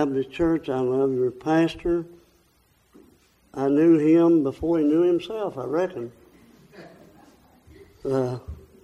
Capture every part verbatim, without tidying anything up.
Baptist Church. I love your pastor. I knew him before he knew himself, I reckon. Uh,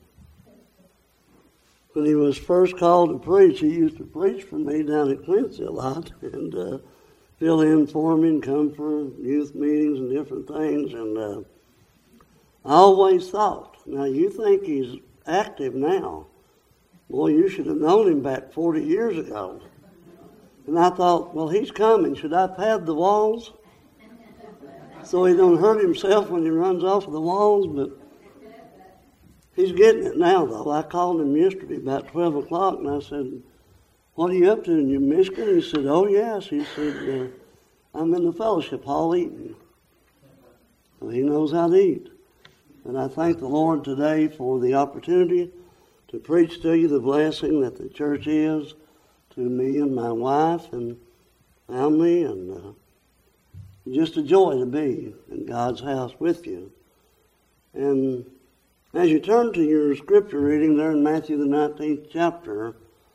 when he was first called to preach, he used to preach for me down at Quincy a lot and uh, fill in for me and come for youth meetings and different things. And uh, I always thought, now you think he's active now. Boy, you should have known him back forty years ago. And I thought, well, he's coming. Should I pad the walls so he don't hurt himself when he runs off of the walls? But he's getting it now, though. I called him yesterday about twelve o'clock, and I said, what are you up to in New Michigan? He said, oh, yes. He said, uh, I'm in the fellowship hall eating. So he knows how to eat. And I thank the Lord today for the opportunity to preach to you the blessing that the church is to me and my wife and family, and uh, just a joy to be in God's house with you. And as you turn to your scripture reading there in Matthew the nineteenth chapter,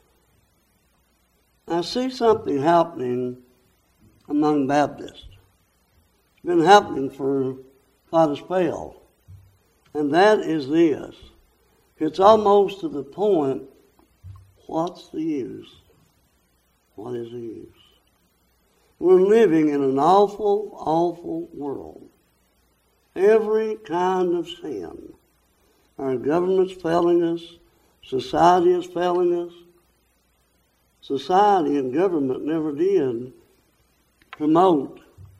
I see something happening among Baptists. It's been happening for quite a spell. And that is this. It's almost to the point, what's the use? What is the use? We're living in an awful, awful world. Every kind of sin. Our government's failing us. Society is failing us. Society and government never did promote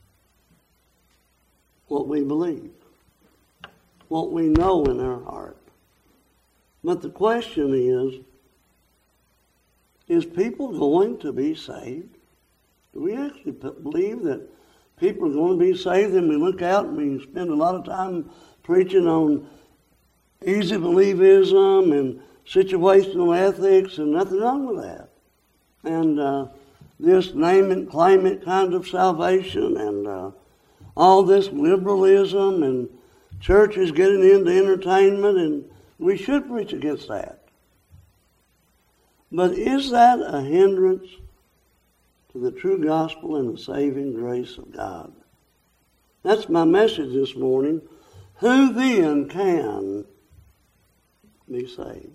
what we believe, what we know in our heart. But the question is, is people going to be saved? Do we actually believe that people are going to be saved? And we look out and we spend a lot of time preaching on easy believism and situational ethics, and nothing wrong with that. And uh, this name it, claim it kind of salvation, and uh, all this liberalism, and churches getting into entertainment, and we should preach against that. But is that a hindrance to the true gospel and the saving grace of God? That's my message this morning. Who then can be saved?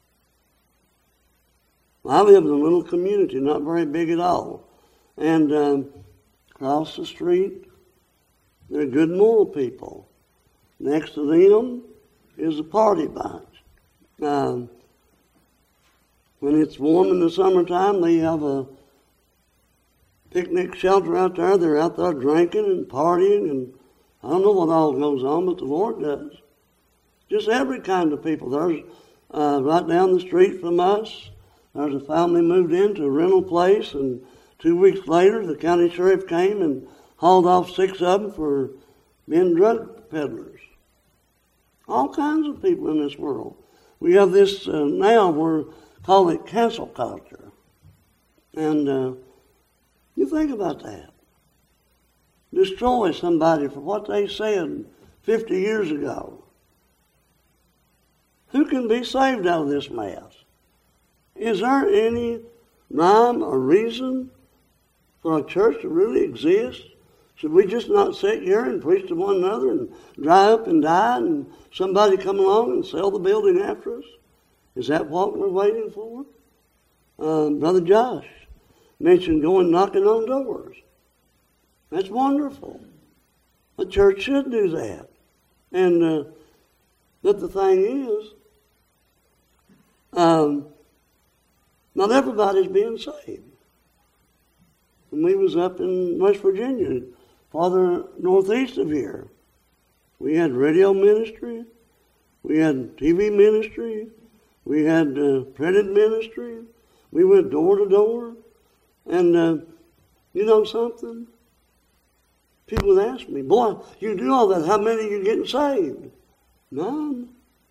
I live in a little community, not very big at all. And um, across the street, they're good moral people. Next to them is a party bunch. Um, when it's warm in the summertime, they have a picnic shelter out there. They're out there drinking and partying, and I don't know what all goes on, but the Lord does. Just every kind of people. There's uh, right down the street from us, there's a family moved into a rental place, and two weeks later, the county sheriff came and hauled off six of them for being drug peddlers. All kinds of people in this world. We have this uh, now, we're calling it cancel culture. And uh, you think about that. Destroy somebody for what they said fifty years ago. Who can be saved out of this mess? Is there any rhyme or reason for a church to really exist? Should we just not sit here and preach to one another and dry up and die and somebody come along and sell the building after us? Is that what we're waiting for? Uh, Brother Josh mentioned going knocking on doors. That's wonderful. The church should do that. And uh, but the thing is, um, not everybody's being saved. When we was up in West Virginia, farther northeast of here, we had radio ministry, we had T V ministry, we had uh, printed ministry, we went door to door, and uh, you know something? People would ask me, boy, you do all that, how many are you getting saved? None.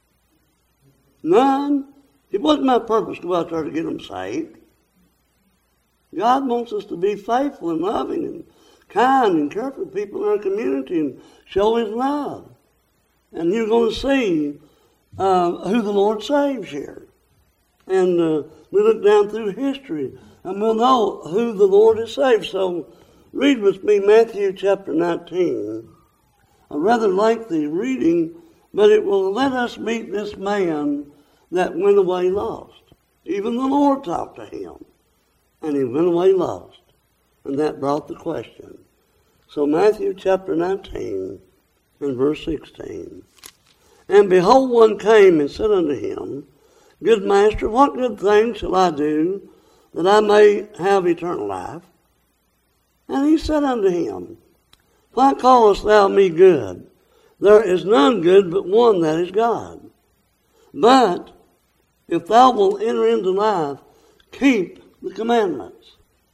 None. It wasn't my purpose to go out there to get them saved. God wants us to be faithful and loving and kind and care for people in our community and show His love. And you're going to see uh, who the Lord saves here. And uh, we look down through history. and we'll know who the Lord has saved. So read with me Matthew chapter nineteen. A rather lengthy reading, but it will let us meet this man that went away lost. Even the Lord talked to him, and he went away lost. And that brought the question. So Matthew chapter nineteen and verse sixteen. And behold, one came and said unto him, Good master, what good thing shall I do that I may have eternal life? And he said unto him, Why callest thou me good? There is none good but one, that is God. But if thou wilt enter into life, keep the commandments.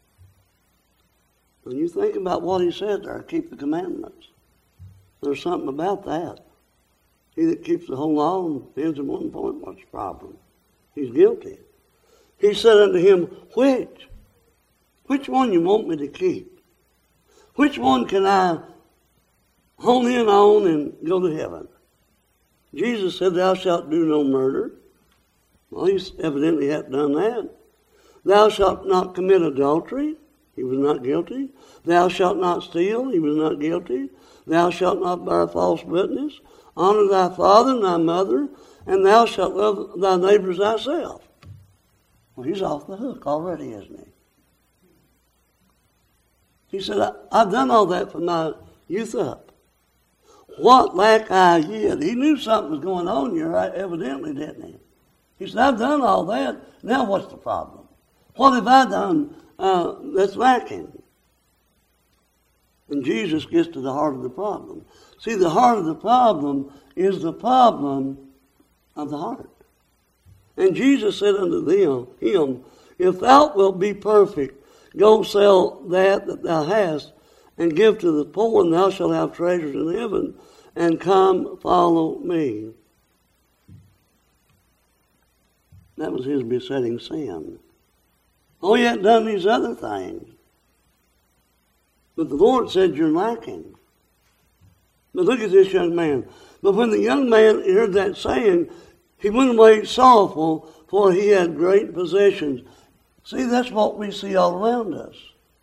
When you think about what he said there, keep the commandments. There's something about that. He that keeps the whole law and ends in one point, what's the problem? He's guilty. He said unto him, Which? Which one you want me to keep? Which one can I hone in on and go to heaven? Jesus said, Thou shalt do no murder. Well, he evidently hadn't done that. Thou shalt not commit adultery. He was not guilty. Thou shalt not steal. He was not guilty. Thou shalt not bear false witness. Honor thy father and thy mother, and thou shalt love thy neighbor as thyself. Well, he's off the hook already, isn't he? He said, I, I've done all that from my youth up. What lack I yet? He knew something was going on here, evidently, didn't he? He said, I've done all that. Now what's the problem? What have I done uh, that's lacking? And Jesus gets to the heart of the problem. See, the heart of the problem is the problem of the heart. And Jesus said unto them, him, If thou wilt be perfect, go sell that that thou hast, and give to the poor, and thou shalt have treasures in heaven, and come follow me. That was his besetting sin. Oh, he hadn't done these other things. But the Lord said, You're lacking. But look at this young man. But when the young man heard that saying, he went away sorrowful, for he had great possessions. See, that's what we see all around us.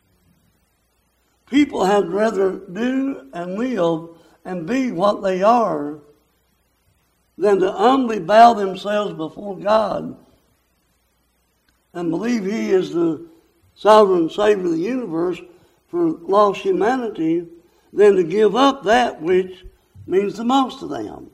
People had rather do and live and be what they are than to humbly bow themselves before God and believe he is the sovereign Savior of the universe for lost humanity, than to give up that which means the most to them.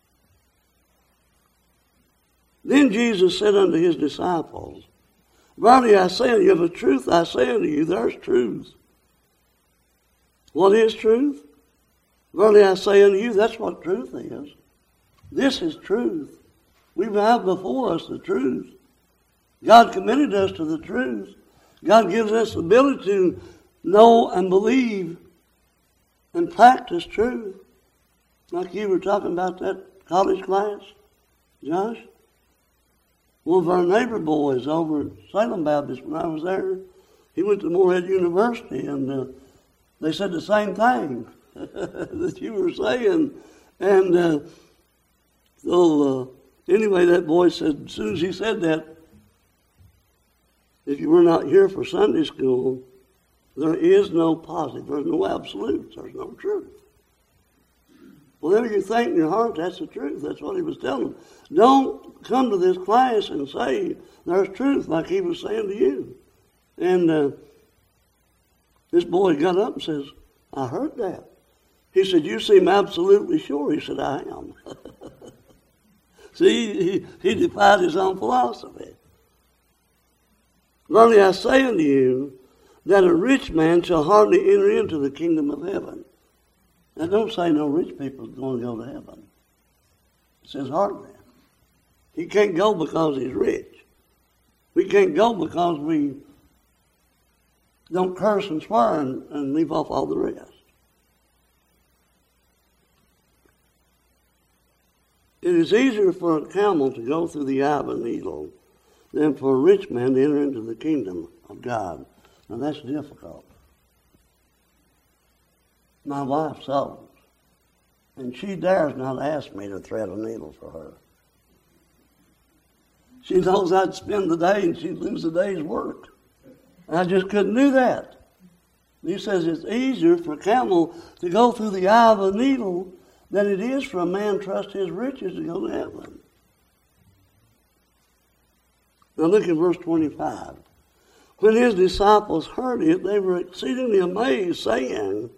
Then Jesus said unto his disciples, Verily I say unto you, of a truth I say unto you, there's truth. What is truth? Verily I say unto you, that's what truth is. This is truth. We have before us the truth. God committed us to the truth. God gives us the ability to know and believe and practice truth. Like you were talking about that college class, Josh. One of our neighbor boys over at Salem Baptist, when I was there, he went to Morehead University, and uh, they said the same thing that you were saying. And uh, so, uh, anyway, that boy said, as soon as he said that, if you were not here for Sunday school, there is no positive, there's no absolutes, there's no truth. Whatever you think in your heart, that's the truth. That's what he was telling them. Don't come to this class and say there's truth like he was saying to you. And uh, this boy got up and says, I heard that. He said, you seem absolutely sure. He said, I am. See, he, he defied his own philosophy. Verily I say unto you, that a rich man shall hardly enter into the kingdom of heaven. Now, don't say no rich people are going to go to heaven. It says hardly. He can't go because he's rich. We can't go because we don't curse and swear and, and leave off all the rest. It is easier for a camel to go through the eye of a needle than for a rich man to enter into the kingdom of God. Now that's difficult. My wife sews, and she dares not ask me to thread a needle for her. She knows I'd spend the day and she'd lose a day's work. I just couldn't do that. He says it's easier for a camel to go through the eye of a needle than it is for a man to trust his riches to go to heaven. Now look at verse twenty-five. When his disciples heard it, they were exceedingly amazed, saying,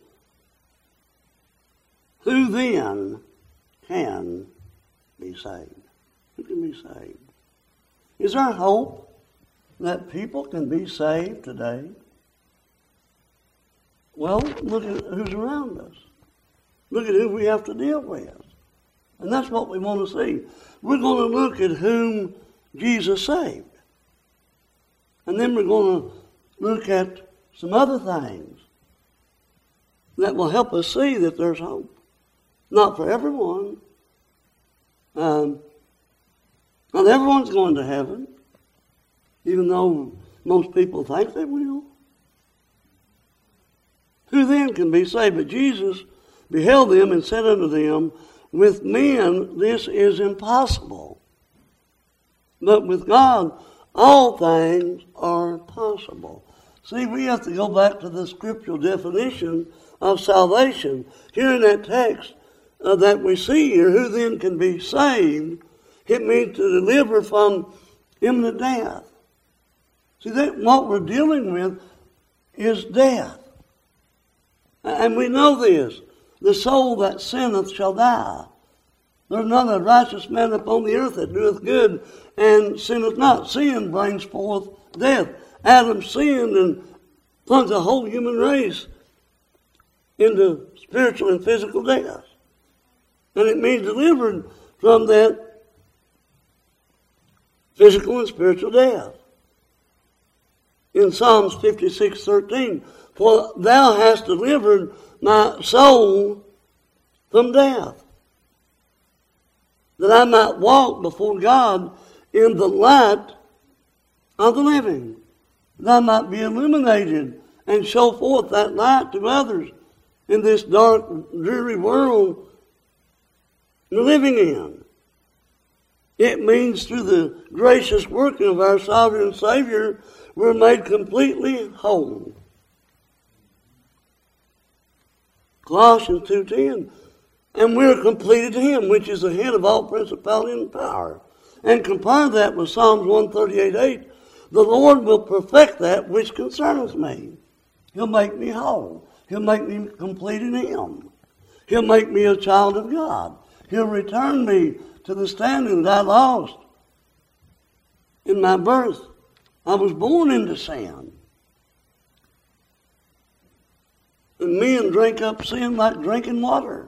who then can be saved? Who can be saved? Is there hope that people can be saved today? Well, look at who's around us. Look at who we have to deal with. And that's what we want to see. We're going to look at whom Jesus saved. And then we're going to look at some other things that will help us see that there's hope. Not for everyone. Um, not everyone's going to heaven, even though most people think they will. Who then can be saved? But Jesus beheld them and said unto them, with men this is impossible, but with God all things are possible. See, we have to go back to the scriptural definition of salvation. Here in that text uh, that we see here, who then can be saved, it means to deliver from imminent death. See, that what we're dealing with is death. And we know this. The soul that sinneth shall die. There's not a righteous man upon the earth that doeth good and sinneth not. Sin brings forth death. Adam sinned and plunged the whole human race into spiritual and physical death. And it means delivered from that physical and spiritual death. In Psalms fifty-six thirteen, for thou hast delivered my soul from death, that I might walk before God in the light of the living, that I might be illuminated and show forth that light to others in this dark, dreary world we're living in. It means through the gracious working of our sovereign Savior, we're made completely whole. Colossians two ten, and we're completed to Him, which is the head of all principality and power. And compare that with Psalms one thirty-eight eight. The Lord will perfect that which concerneth me. He'll make me whole. He'll make me complete in Him. He'll make me a child of God. He'll return me to the standing that I lost in my birth. I was born into sin. And men drink up sin like drinking water.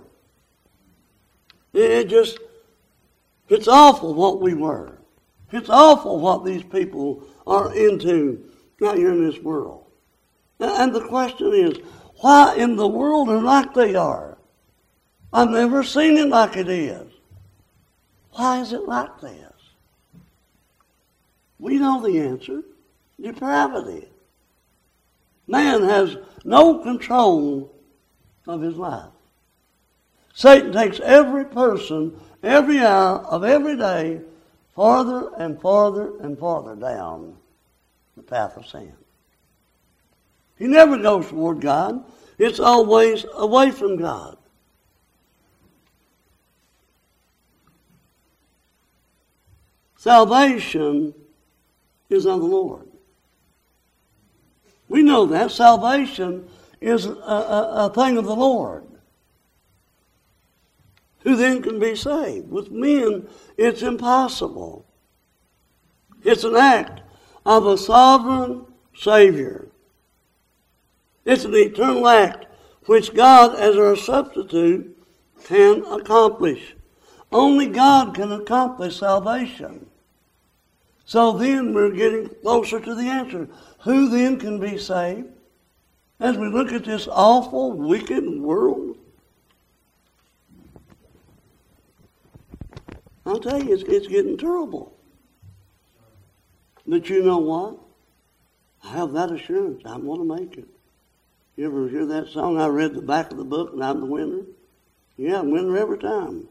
It just, it's awful what we were. It's awful what these people are into out here in this world. And the question is, why in the world are like they are? I've never seen it like it is. Why is it like this? We know the answer. Depravity. Man has no control of his life. Satan takes every person, every hour of every day, farther and farther and farther down the path of sin. He never goes toward God. It's always away from God. Salvation is of the Lord. We know that. Salvation is a, a, a thing of the Lord. Who then can be saved? With men, it's impossible. It's an act of a sovereign Savior. It's an eternal act which God, as our substitute, can accomplish. Only God can accomplish salvation. So then we're getting closer to the answer. Who then can be saved? As we look at this awful, wicked world, I'll tell you, it's, it's getting terrible. But you know what? I have that assurance. I'm going to make it. You ever hear that song? I read the back of the book and I'm the winner. Yeah, I'm winner every time.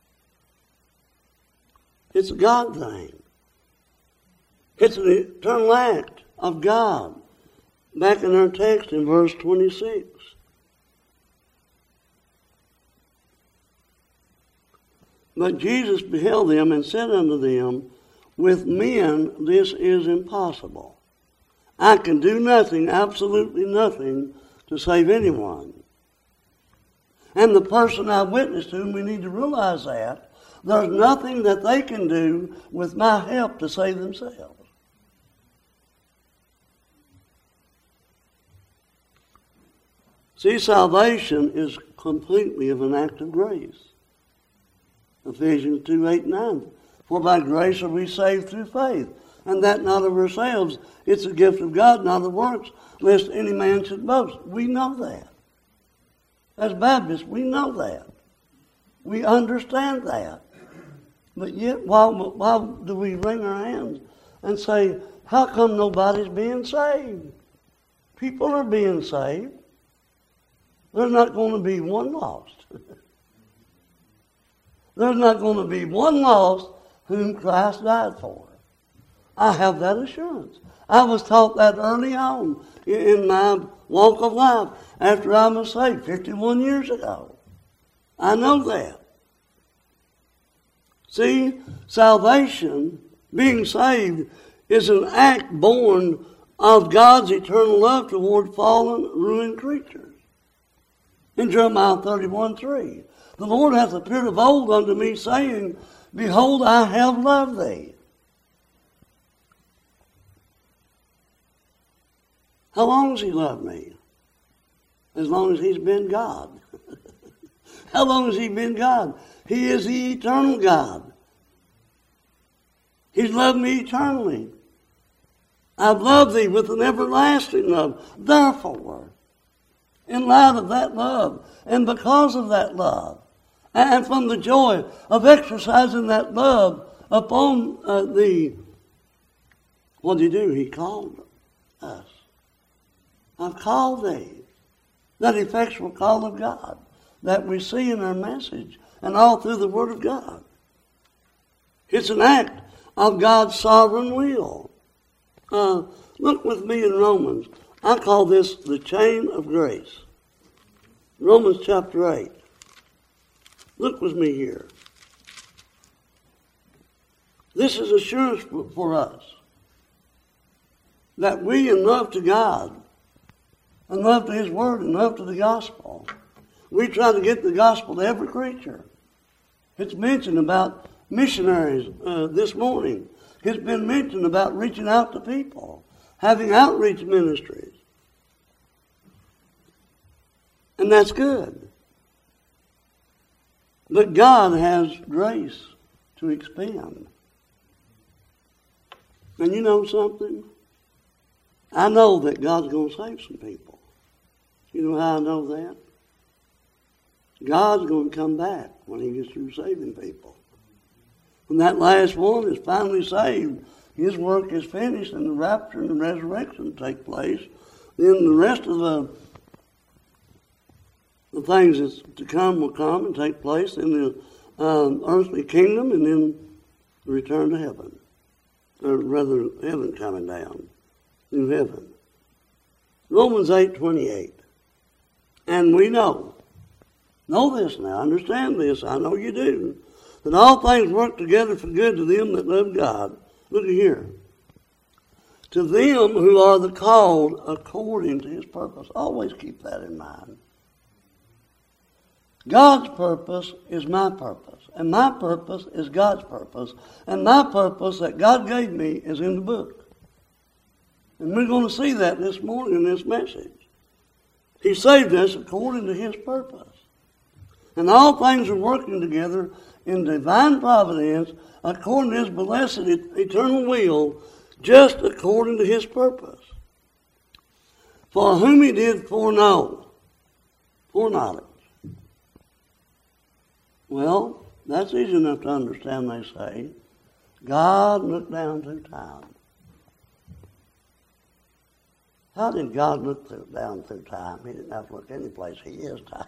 It's a God thing. It's an eternal act of God back in our text in verse twenty-six. But Jesus beheld them and said unto them, with men this is impossible. I can do nothing, absolutely nothing, to save anyone. And the person I witnessed to, we need to realize that, there's nothing that they can do with my help to save themselves. See, salvation is completely of an act of grace. Ephesians two, eight, nine. For by grace are we saved through faith, and that not of ourselves. It's a gift of God, not of works, lest any man should boast. We know that. As Baptists, we know that. We understand that. But yet, why, why do we wring our hands and say, how come nobody's being saved? People are being saved. There's not going to be one lost. There's not going to be one lost whom Christ died for. I have that assurance. I was taught that early on in my walk of life after I was saved fifty-one years ago. I know that. See, salvation, being saved, is an act born of God's eternal love toward fallen, ruined creatures. In Jeremiah thirty-one, three, the Lord hath appeared of old unto me, saying, behold, I have loved thee. How long has he loved me? As long as he's been God. How long has he been God? He is the eternal God. He's loved me eternally. I've loved thee with an everlasting love. Therefore, in light of that love, and because of that love, and from the joy of exercising that love upon uh, the, what did he do? He called us. I've called thee. That effectual call of God that we see in our message and all through the Word of God. It's an act of God's sovereign will. Uh, look with me in Romans. I call this the chain of grace. Romans chapter eight. Look with me here. This is assurance for us that we in love to God and love to His Word and love to the gospel, we try to get the gospel to every creature. It's mentioned about missionaries uh, this morning. It's been mentioned about reaching out to people, having outreach ministries. And that's good. But God has grace to expend. And you know something? I know that God's going to save some people. You know how I know that? God's going to come back when He gets through saving people. When that last one is finally saved, His work is finished and the rapture and the resurrection take place. Then the rest of the, the things that's to come will come and take place in the um, earthly kingdom and then the return to heaven. Or rather, heaven coming down. New heaven. Romans eight twenty-eight. And we know, know this now, understand this, I know you do, that all things work together for good to them that love God. Look at here. To them who are the called according to His purpose. Always keep that in mind. God's purpose is my purpose, and my purpose is God's purpose, and my purpose that God gave me is in the book. And we're going to see that this morning in this message. He saved us according to His purpose. And all things are working together in divine providence according to His blessed eternal will, just according to His purpose. For whom He did foreknow, foreknowledge. Well, that's easy enough to understand, they say. God looked down through time. How did God look through, down through time? He didn't have to look any place. He is time.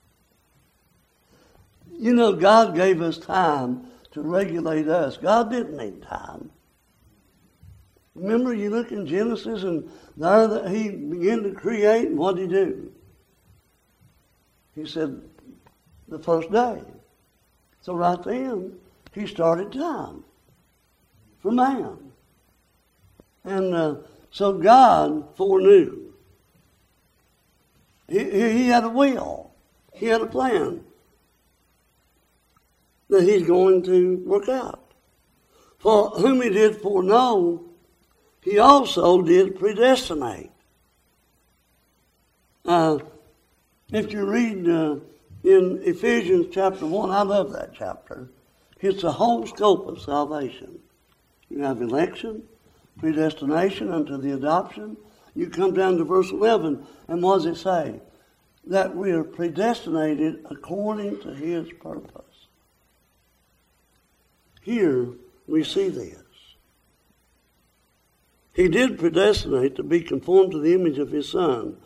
You know, God gave us time to regulate us. God didn't need time. Remember, you look in Genesis, and there that he began to create, and what did he do? He said, the first day. So right then, he started time for man. And uh, so God foreknew. He, he had a will. He had a plan that he's going to work out. For whom he did foreknow, he also did predestinate. Uh, if you read uh, in Ephesians chapter one, I love that chapter. It's the whole scope of salvation. You have election, predestination unto the adoption. You come down to verse eleven, and what does it say? That we are predestinated according to his purpose. Here we see this. He did predestinate to be conformed to the image of his Son.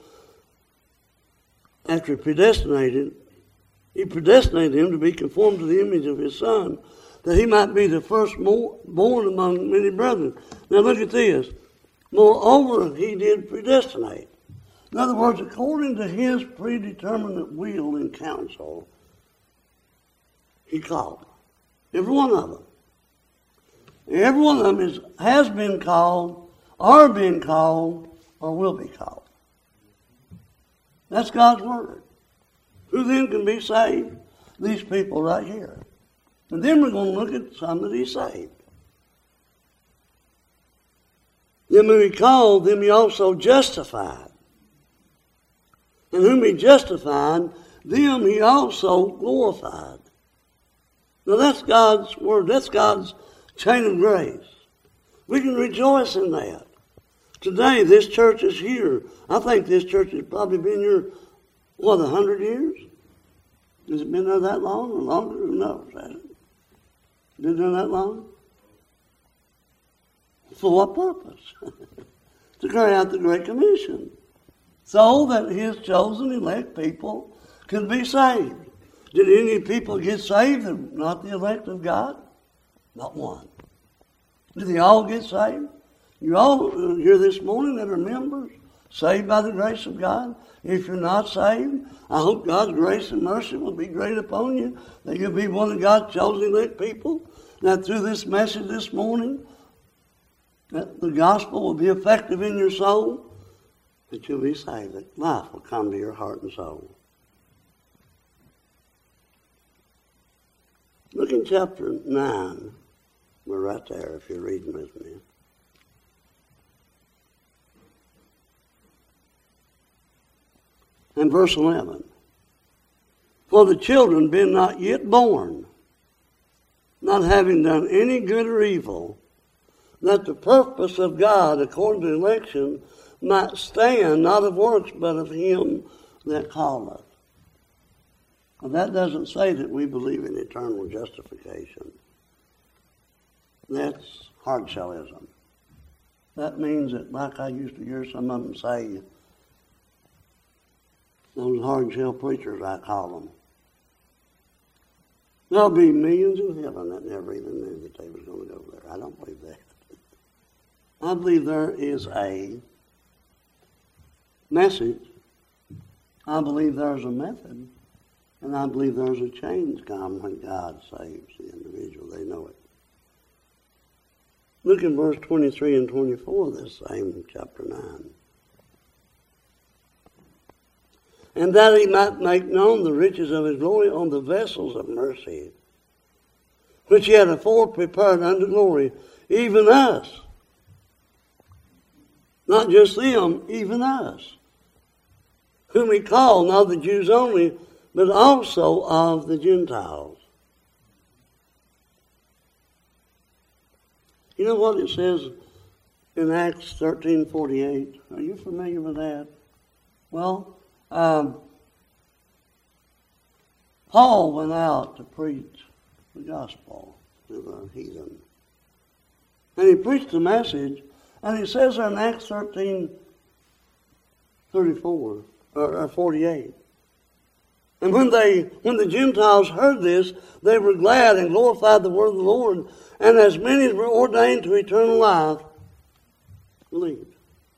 After he predestinated, he predestinated him to be conformed to the image of his Son, that he might be the firstborn among many brethren. Now look at this. Moreover, he did predestinate. In other words, according to his predeterminate will and counsel, he called. Every one of them. Every one of them is, has been called, are being called, or will be called. That's God's word. Who then can be saved? These people right here. And then we're going to look at some that he saved. Them whom he called, them he also justified. And whom he justified, them he also glorified. Now that's God's word. That's God's chain of grace. We can rejoice in that. Today, this church is here. I think this church has probably been here, what, a hundred years? Has it been there that long or longer? Who knows, has it? Been there that long? For what purpose? To carry out the Great Commission. So that his chosen elect people can be saved. Did any people get saved that are not the elect of God? Not one. Did they all get saved? You all here this morning that are members, saved by the grace of God. If you're not saved, I hope God's grace and mercy will be great upon you, that you'll be one of God's chosen elect people, that through this message this morning, that the gospel will be effective in your soul, that you'll be saved, that life will come to your heart and soul. Look in chapter nine. We're right there if you're reading with me. And verse eleven. For the children being not yet born, not having done any good or evil, that the purpose of God according to election might stand, not of works, but of him that calleth. Well, that doesn't say that we believe in eternal justification. That's hard-shellism. That means that, like I used to hear some of them say, those hard-shell preachers, I call them, there'll be millions in heaven that never even knew that they was going to go there. I don't believe that. I believe there is a message. I believe there's a method. And I believe there's a change come when God saves the individual. They know it. Look in verse twenty-three and twenty-four of this same chapter nine. And that he might make known the riches of his glory on the vessels of mercy, which he had afore prepared unto glory, even us. Not just them, even us. Whom he called, not the Jews only, but also of the Gentiles. You know what it says in Acts thirteen forty-eight? Are you familiar with that? Well, um, Paul went out to preach the gospel to the heathen. And he preached the message, and it says there in Acts thirteen thirty-four or, or forty-eight. And when they, when the Gentiles heard this, they were glad and glorified the word of the Lord. And as many as were ordained to eternal life believed.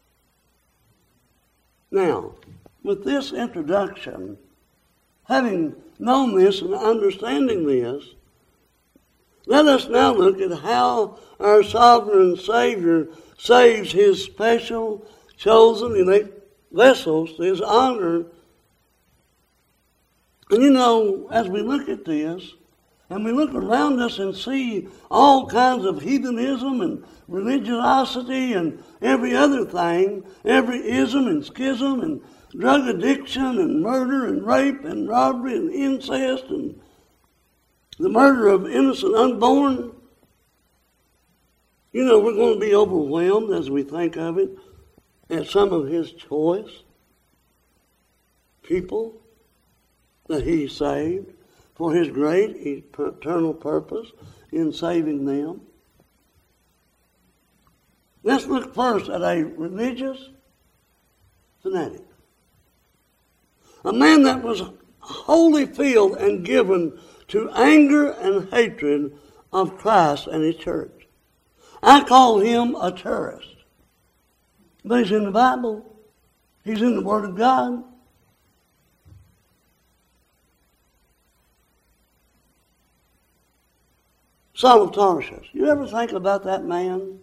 Now, with this introduction, having known this and understanding this, let us now look at how our sovereign Savior saves his special, chosen, elect vessels to his honor. And you know, as we look at this, and we look around us and see all kinds of heathenism and religiosity and every other thing, every ism and schism and drug addiction and murder and rape and robbery and incest and the murder of innocent unborn. You know, we're going to be overwhelmed as we think of it at some of his choice people that he saved for his great eternal purpose in saving them. Let's look first at a religious fanatic. A man that was wholly filled and given to anger and hatred of Christ and his church. I call him a terrorist. But he's in the Bible. He's in the Word of God. Saul of Tarsus. You ever think about that man?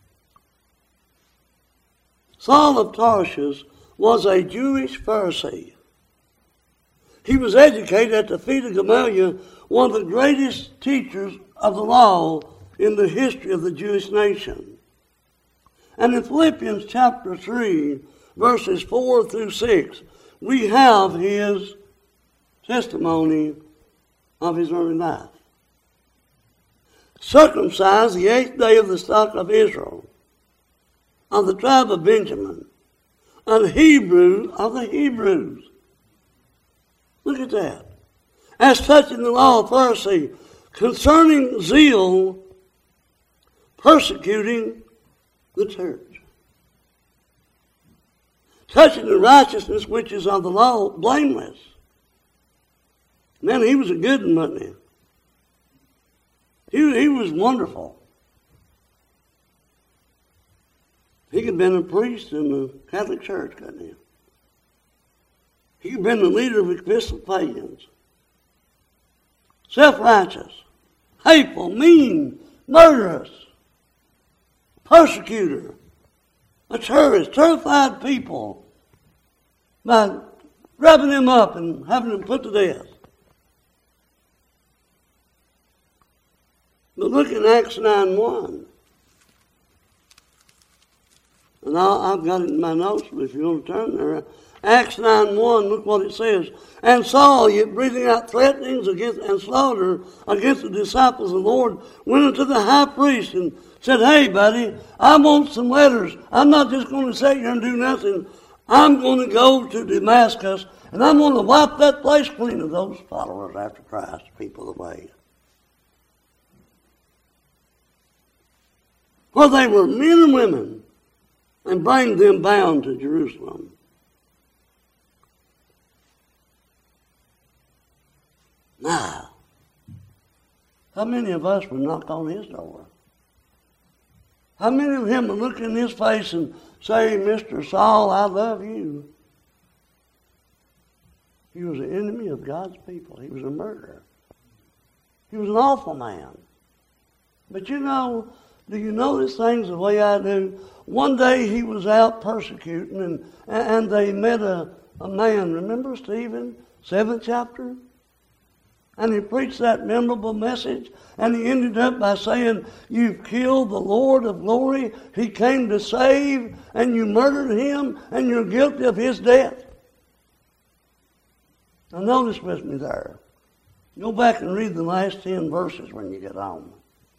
Saul of Tarsus was a Jewish Pharisee. He was educated at the feet of Gamaliel, one of the greatest teachers of the law in the history of the Jewish nation. And in Philippians chapter three, verses four through six, we have his testimony of his early life. Circumcised the eighth day of the stock of Israel, of the tribe of Benjamin, a Hebrew of the Hebrews. Look at that. As touching the law of Pharisee, concerning zeal, persecuting the church. Touching the righteousness which is of the law, blameless. Man, he was a good one, wasn't he? He, he was wonderful. He could have been a priest in the Catholic Church, couldn't he? He could have been the leader of Episcopalians. Self-righteous, hateful, mean, murderous, persecutor, a terrorist, terrified people by grabbing them up and having them put to death. But look in Acts nine one. And I've got it in my notes, but if you want to turn there. Acts nine one, look what it says. And Saul, yet breathing out threatenings against and slaughter against the disciples of the Lord, went unto the high priest and said, hey, buddy, I want some letters. I'm not just going to sit here and do nothing. I'm going to go to Damascus, and I'm going to wipe that place clean of those followers after Christ, people of the way. Well, they were men and women, and bring them bound to Jerusalem. Now, how many of us would knock on his door? How many of him would look in his face and say, Mister Saul, I love you? He was an enemy of God's people. He was a murderer. He was an awful man. But you know, do you notice things the way I do? One day he was out persecuting, and, and they met a, a man. Remember Stephen, seventh chapter? And he preached that memorable message, and he ended up by saying, you've killed the Lord of glory. He came to save, and you murdered him, and you're guilty of his death. Now notice with me there. Go back and read the last ten verses when you get home.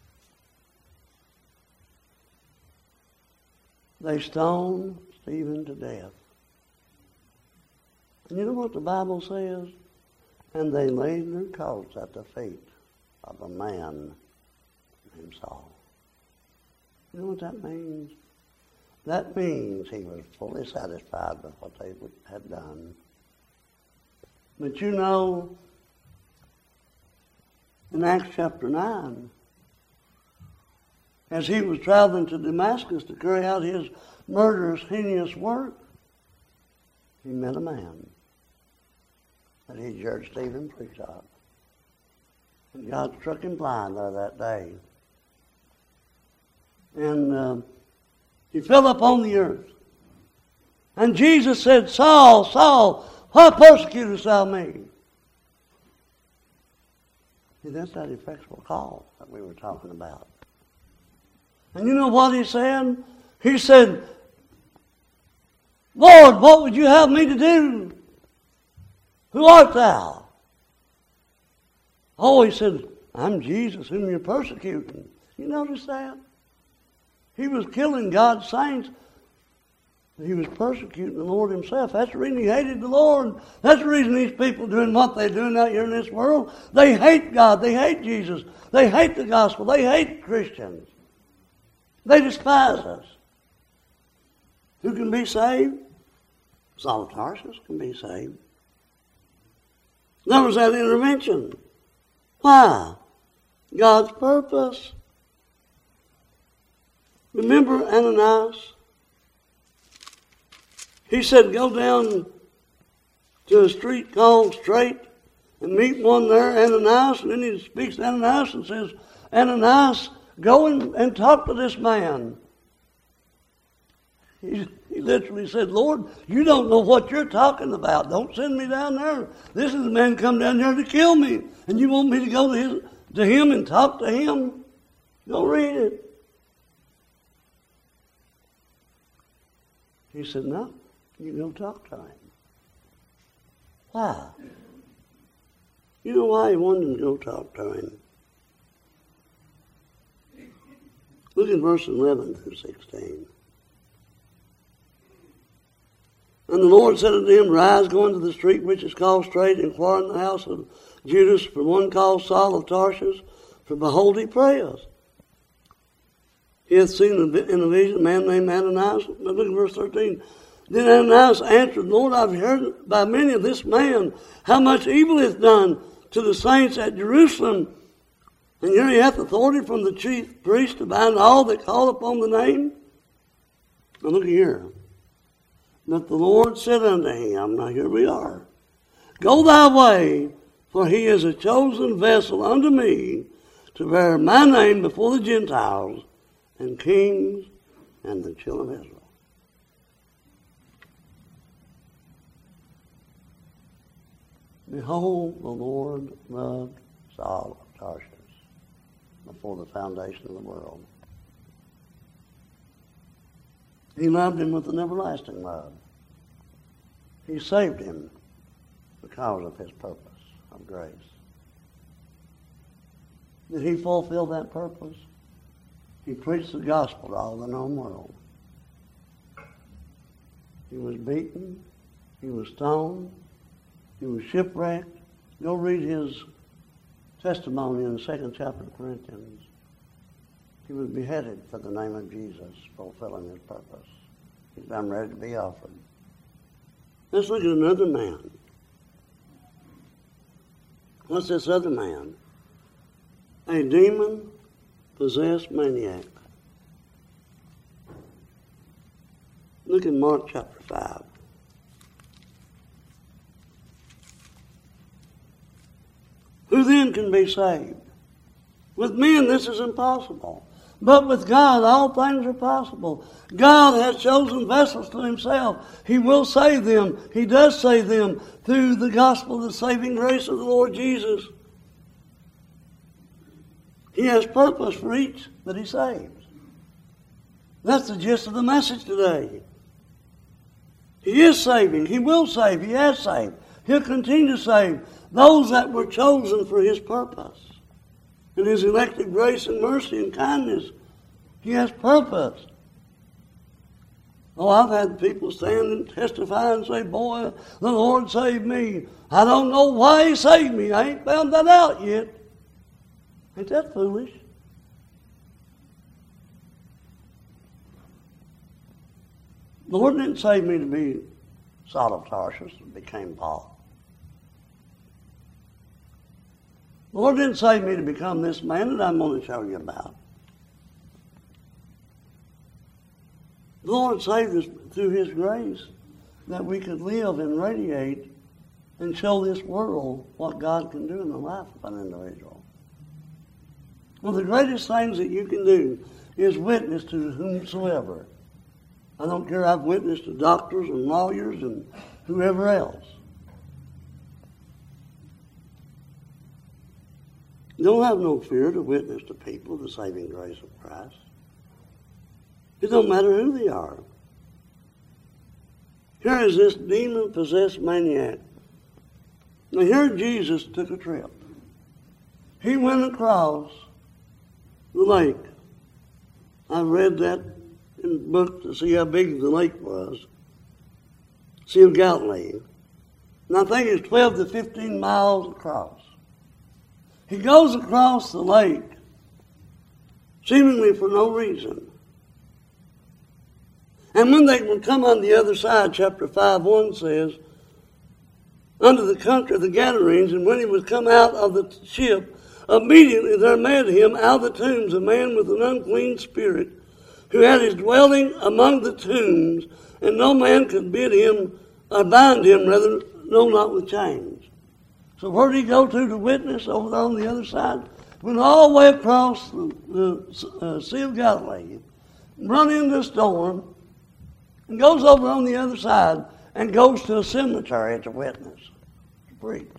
They stoned Stephen to death. And you know what the Bible says? And they laid their coats at the feet of a man named Saul. You know what that means? That means he was fully satisfied with what they had done. But you know, in Acts chapter nine, as he was traveling to Damascus to carry out his murderous, heinous work, he met a man that he judged Stephen preach of. And God struck him blind there that day. And uh, he fell upon the earth. And Jesus said, Saul, Saul, why persecutest thou me? See, that's that effectual call that we were talking about. And you know what he said? He said, Lord, what would you have me to do? Who art thou? Oh, he said, I'm Jesus whom you're persecuting. You notice that? He was killing God's saints. He was persecuting the Lord himself. That's the reason he hated the Lord. That's the reason these people doing what they're doing out here in this world. They hate God. They hate Jesus. They hate the gospel. They hate Christians. They despise us. Who can be saved? Saul of Tarsus can be saved. There was that intervention. Why? God's purpose. Remember Ananias? He said, go down to a street called Straight and meet one there, Ananias. And then he speaks to Ananias and says, Ananias, go and, and talk to this man. He, he literally said, Lord, you don't know what you're talking about. Don't send me down there. This is a man come down there to kill me. And you want me to go to, his, to him and talk to him? Go read it. He said, no, you go talk to him. Why? You know why he wanted him to go talk to him? Look at verse eleven through sixteen. And the Lord said unto him, rise, go into the street which is called Straight, and inquire in the house of Judas for one called Saul of Tarsus, for behold, he prayeth. He hath seen in a vision a man named Ananias. But look at verse thirteen. Then Ananias answered, Lord, I've heard by many of this man how much evil he hath done to the saints at Jerusalem. And here he hath authority from the chief priest to bind all that call upon the name. Now look here. But the Lord said unto him, now here we are, go thy way, for he is a chosen vessel unto me to bear my name before the Gentiles and kings and the children of Israel. Behold, the Lord loved Saul of Tarsus before the foundation of the world. He loved him with an everlasting love. He saved him because of his purpose of grace. Did he fulfill that purpose? He preached the gospel to all the known world. He was beaten. He was stoned. He was shipwrecked. Go read his testimony in the second chapter of Corinthians. He was beheaded for the name of Jesus, fulfilling his purpose. He's done ready to be offered. Let's look at another man. What's this other man? A demon-possessed maniac. Look in Mark chapter five. Who then can be saved? With men this is impossible. But with God all things are possible. God has chosen vessels to himself. He will save them. He does save them through the gospel of the saving grace of the Lord Jesus. He has purpose for each that he saves. That's the gist of the message today. He is saving. He will save. He has saved. He'll continue to save those that were chosen for his purpose. In his elected grace and mercy and kindness, he has purpose. Oh, I've had people stand and testify and say, boy, the Lord saved me. I don't know why he saved me. I ain't found that out yet. Ain't that foolish? The Lord didn't save me to be Saul of Tarsus and became Paul. The Lord didn't save me to become this man that I'm going to show you about. The Lord saved us through His grace that we could live and radiate and show this world what God can do in the life of an individual. One of the greatest things that you can do is witness to whomsoever. I don't care, I've witnessed to doctors and lawyers and whoever else. Don't have no fear to witness to people the saving grace of Christ. It don't matter who they are. Here is this demon-possessed maniac. Now here Jesus took a trip. He went across the lake. I read that in the book to see how big the lake was. Sea of Galilee. And I think it's twelve to fifteen miles across. He goes across the lake, seemingly for no reason. And when they would come on the other side, chapter five, one says, unto the country of the Gadarenes, and when he was come out of the ship, immediately there met him out of the tombs a man with an unclean spirit, who had his dwelling among the tombs, and no man could bid him, or bind him, rather, no, not with chains. So where did he go to to witness? Over there on the other side. Went all the way across the, the uh, Sea of Galilee, run into a storm, and goes over on the other side and goes to a cemetery to witness, to preach.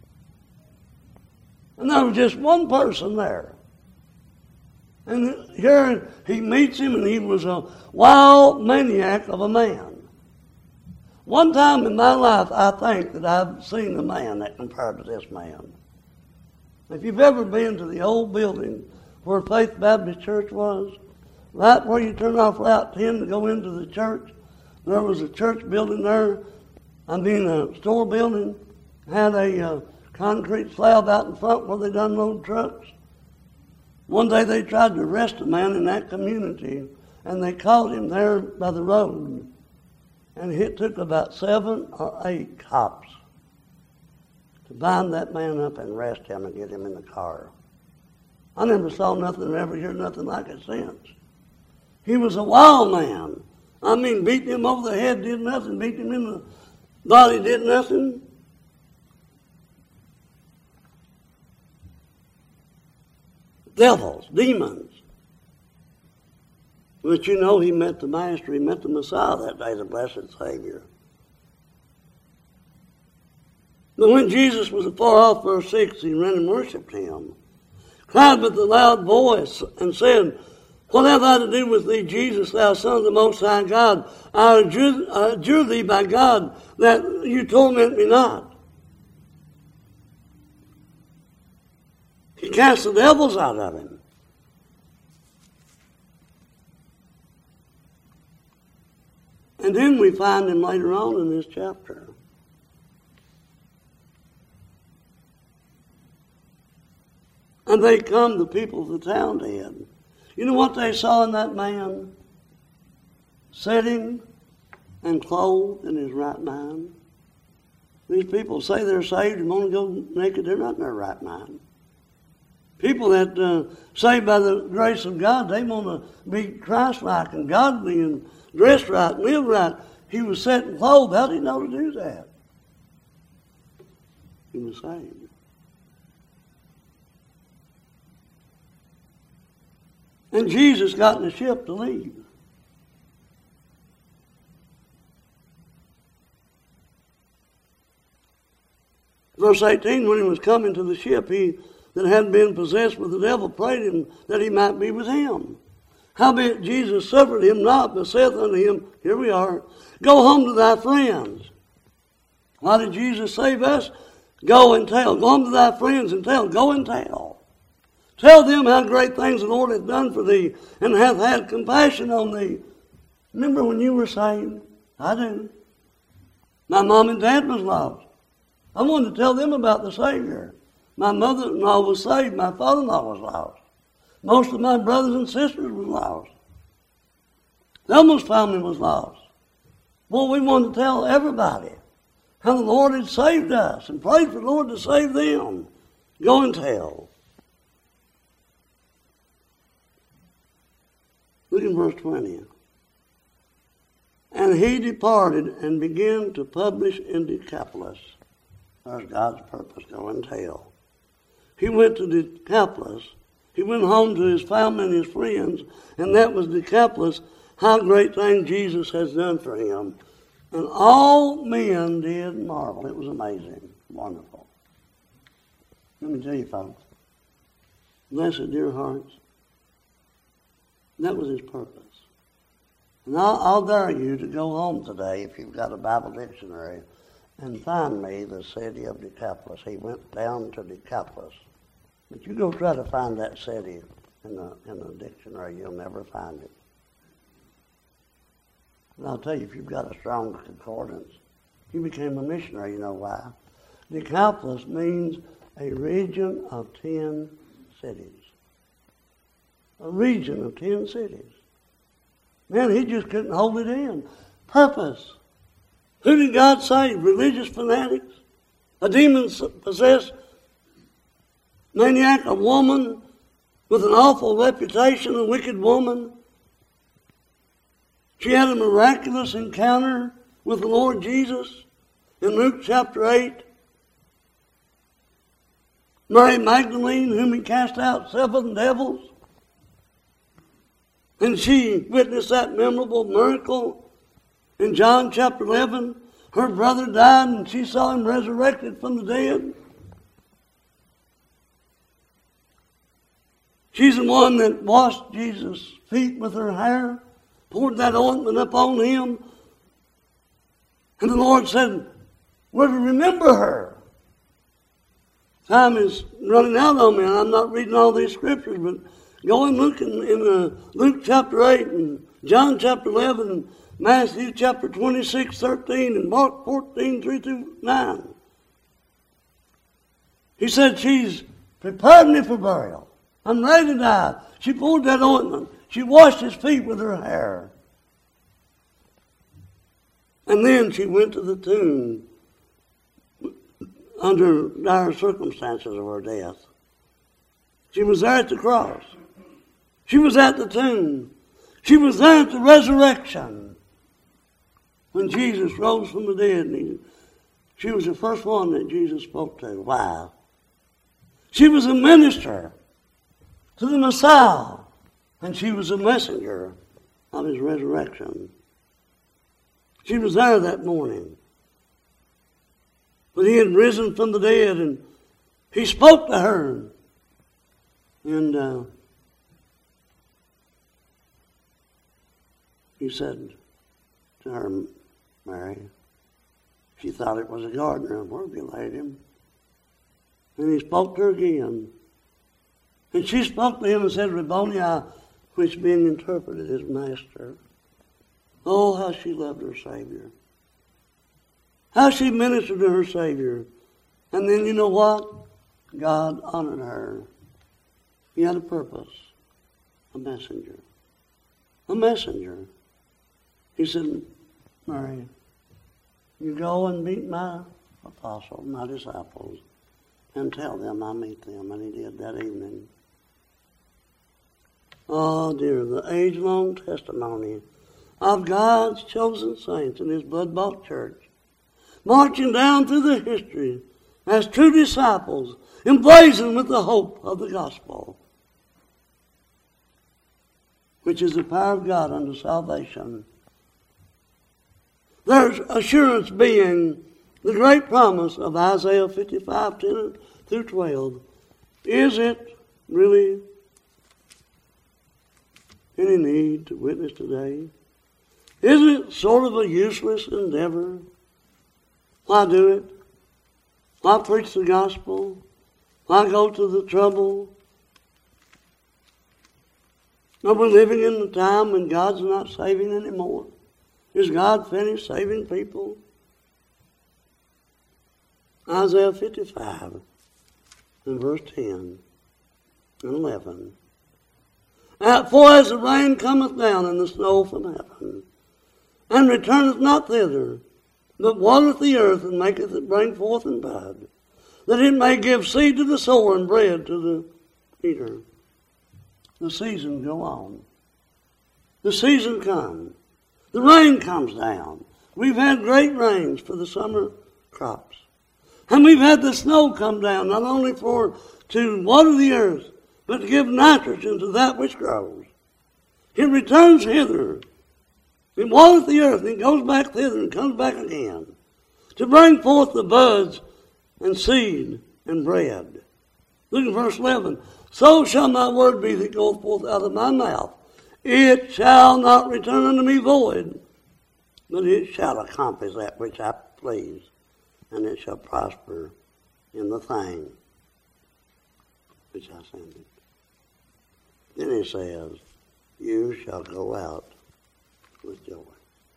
And there was just one person there. And here he meets him, and he was a wild maniac of a man. One time in my life, I think that I've seen a man that compared to this man. If you've ever been to the old building where Faith Baptist Church was, right where you turn off Route ten to go into the church, there was a church building there, I mean a store building, had a uh, concrete slab out in front where they'd unload trucks. One day they tried to arrest a man in that community, and they caught him there by the road. And it took about seven or eight cops to bind that man up and arrest him and get him in the car. I never saw nothing or ever heard nothing like it since. He was a wild man. I mean, beating him over the head did nothing. Beating him in the body did nothing. Devils, demons. But you know, he met the Master, he met the Messiah that day, the blessed Savior. But when Jesus was afar off, verse six, he ran and worshipped him, cried with a loud voice, and said, What have I to do with thee, Jesus, thou Son of the Most High God? I adjure, I adjure thee by God that you torment me not. He cast the devils out of him. And then we find him later on in this chapter. And they come, the people of the town did. You know what they saw in that man? Sitting and clothed in his right mind. These people say they're saved and want to go naked. They're not in their right mind. People that uh, saved by the grace of God, they want to be Christ-like and godly and dressed right and live right. He was set and clothed. How did he know to do that? He was saved. And Jesus got in the ship to leave. Verse eighteen, when he was coming to the ship, he that had been possessed with the devil prayed him that he might be with him. Howbeit Jesus suffered him not, but saith unto him, here we are, go home to thy friends. Why did Jesus save us? Go and tell. Go home to thy friends and tell. Go and tell. Tell them how great things the Lord hath done for thee, and hath had compassion on thee. Remember when you were saved? I do. My mom and dad was lost. I wanted to tell them about the Savior. My mother-in-law was saved. My father-in-law was lost. Most of my brothers and sisters were lost. Thelma's family was lost. Well, we wanted to tell everybody how the Lord had saved us and prayed for the Lord to save them. Go and tell. Look in verse twenty. And he departed and began to publish in Decapolis. There's God's purpose, go and tell. He went to Decapolis. He went home to his family and his friends, and that was Decapolis, how great thing Jesus has done for him. And all men did marvel. It was amazing, wonderful. Let me tell you, folks, blessed dear hearts, that was his purpose. And I'll, I'll dare you to go home today, if you've got a Bible dictionary, and find me the city of Decapolis. He went down to Decapolis. But you go try to find that city in the, in the dictionary, you'll never find it. And I'll tell you, if you've got a strong concordance, he became a missionary, you know why? Decapolis means a region of ten cities. A region of ten cities. Man, he just couldn't hold it in. Purpose. Who did God save? Religious fanatics? A demon-possessed maniac? A woman with an awful reputation, a wicked woman? She had a miraculous encounter with the Lord Jesus in Luke chapter eight. Mary Magdalene, whom he cast out seven devils. And she witnessed that memorable miracle in John chapter eleven. Her brother died and she saw him resurrected from the dead. She's the one that washed Jesus' feet with her hair, poured that ointment up on him. And the Lord said, we're to remember her. Time is running out on me, and I'm not reading all these scriptures, but go and look in, in uh, Luke chapter eight and John chapter eleven and Matthew chapter twenty-six, thirteen and Mark fourteen, three through nine. He said, she's prepared me for burial. I'm ready to die. She poured that ointment. She washed his feet with her hair. And then she went to the tomb under dire circumstances of her death. She was there at the cross. She was at the tomb. She was there at the resurrection when Jesus rose from the dead. And he, she was the first one that Jesus spoke to. Wow. She was a minister to the Messiah, and she was a messenger of his resurrection. She was there that morning. But he had risen from the dead, and he spoke to her. And uh, he said to her, Mary, she thought it was a gardener, where have you laid him? And he spoke to her again. And she spoke to him and said, Rabboni, which being interpreted as master. Oh, how she loved her Savior. How she ministered to her Savior. And then you know what? God honored her. He had a purpose. A messenger. A messenger. He said, Mary, you go and meet my apostles, my disciples, and tell them I meet them. And he did that evening. Oh, dear, the age-long testimony of God's chosen saints in his blood-bought church, marching down through the history as true disciples, emblazoned with the hope of the gospel, which is the power of God unto salvation. There's assurance being the great promise of Isaiah fifty-five, ten through twelve. Is it really any need to witness today? Isn't it sort of a useless endeavor? Why do it? Why preach the gospel? Why go to the trouble? Are we living in the time when God's not saving anymore? Is God finished saving people? Isaiah fifty-five and verse ten and eleven. For as the rain cometh down and the snow from heaven, and returneth not thither, but watereth the earth and maketh it bring forth and bud, that it may give seed to the sower and bread to the eater. The season go on. The season come. The rain comes down. We've had great rains for the summer crops. And we've had the snow come down, not only for to water the earth, but to give nitrogen to that which grows. It returns hither. It waters the earth, and it goes back thither and comes back again, to bring forth the buds and seed and bread. Look at verse eleven. So shall my word be that goeth forth out of my mouth. It shall not return unto me void, but it shall accomplish that which I please, and it shall prosper in the thing which I send it. Then he says, you shall go out with joy.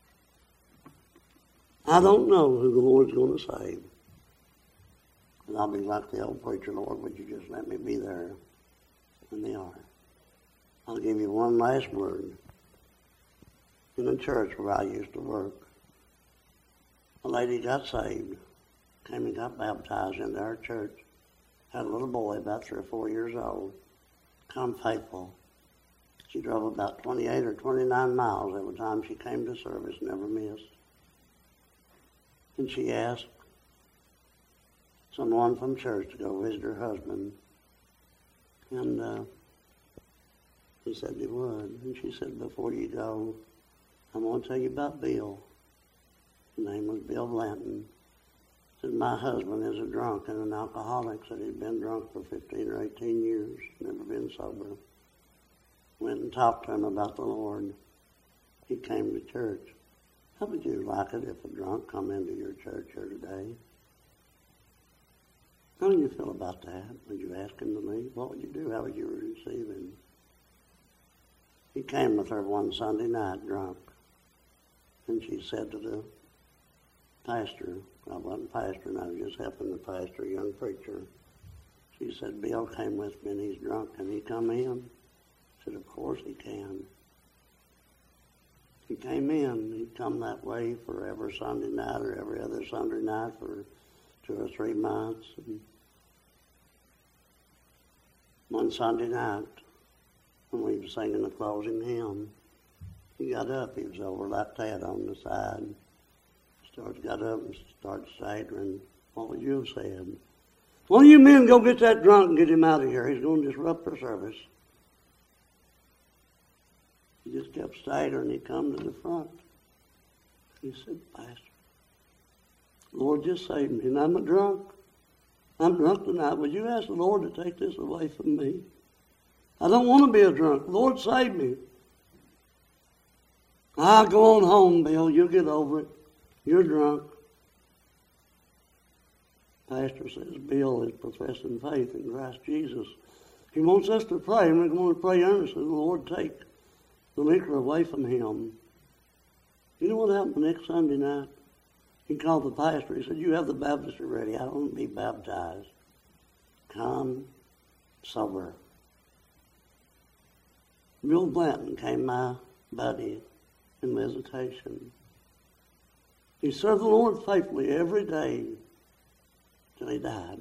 I don't know who the Lord's going to save. And I'll be like the old preacher, Lord, would you just let me be there when they are. I'll give you one last word. In the church where I used to work, a lady got saved, came and got baptized into our church, had a little boy about three or four years old, come faithful. She drove about twenty-eight or twenty-nine miles every time she came to service, never missed. And she asked someone from church to go visit her husband. And uh, he said he would. And she said, before you go, I'm going to tell you about Bill. His name was Bill Blanton. Said, my husband is a drunk and an alcoholic. Said he'd been drunk for fifteen or eighteen years, never been sober. Went and talked to him about the Lord. He came to church. How would you like it if a drunk come into your church here today? How do you feel about that? Would you ask him to leave? What would you do? How would you receive him? He came with her one Sunday night drunk. And she said to the pastor, I wasn't pastoring, I was just helping the pastor, a young preacher. She said, Bill came with me and he's drunk. Can he come in? I said, of course he can. He came in. He'd come that way for every Sunday night or every other Sunday night for two or three months. And one Sunday night, when we were singing the closing hymn, he got up. He was over like that on the side. Started, got up and started staggering. What would you have said? One of you men go get that drunk and get him out of here. He's going to disrupt our service. He just kept staggering. He come to the front. He said, Pastor, Lord, just save me. And I'm a drunk. I'm drunk tonight. Would you ask the Lord to take this away from me? I don't want to be a drunk. Lord, save me. I'll go on home, Bill. You'll get over it. You're drunk. Pastor says Bill is professing faith in Christ Jesus. He wants us to pray, and we're going to pray earnestly. The Lord take the liquor away from him. You know what happened the next Sunday night? He called the pastor. He said, you have the baptistry ready. I don't want to be baptized. Come sober. Bill Blanton came my buddy in visitation. He served the Lord faithfully every day till he died.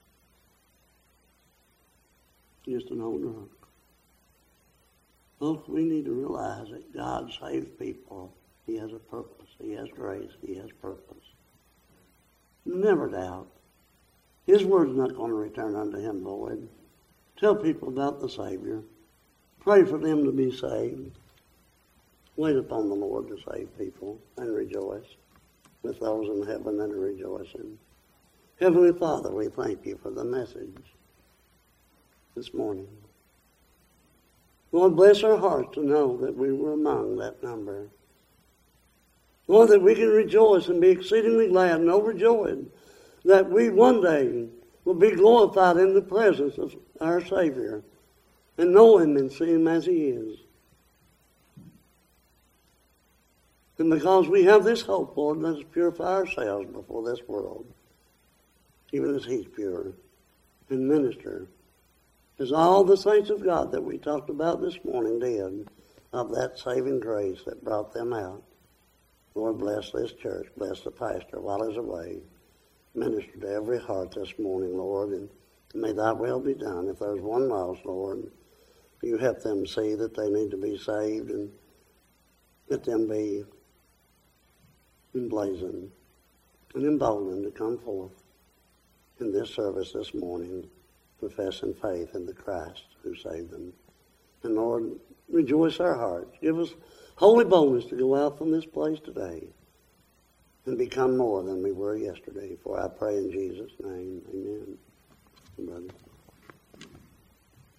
Just an old drunk. Folks, we need to realize that God saves people. He has a purpose. He has grace. He has purpose. Never doubt. His word's not going to return unto him void. Tell people about the Savior. Pray for them to be saved. Wait upon the Lord to save people and rejoice with those in heaven that are rejoicing. Heavenly Father, we thank you for the message this morning. Lord, bless our hearts to know that we were among that number. Lord, that we can rejoice and be exceedingly glad and overjoyed that we one day will be glorified in the presence of our Savior and know him and see him as he is. And because we have this hope, Lord, let us purify ourselves before this world, even as he's pure, and minister, as all the saints of God that we talked about this morning did, of that saving grace that brought them out. Lord, bless this church, bless the pastor while he's away. Minister to every heart this morning, Lord, and may thy will be done. If there's one lost, Lord, you help them see that they need to be saved, and let them be emblazoned and emboldened to come forth in this service this morning, professing faith in the Christ who saved them. And Lord, rejoice our hearts. Give us holy boldness to go out from this place today and become more than we were yesterday. For I pray in Jesus' name, amen. Brother.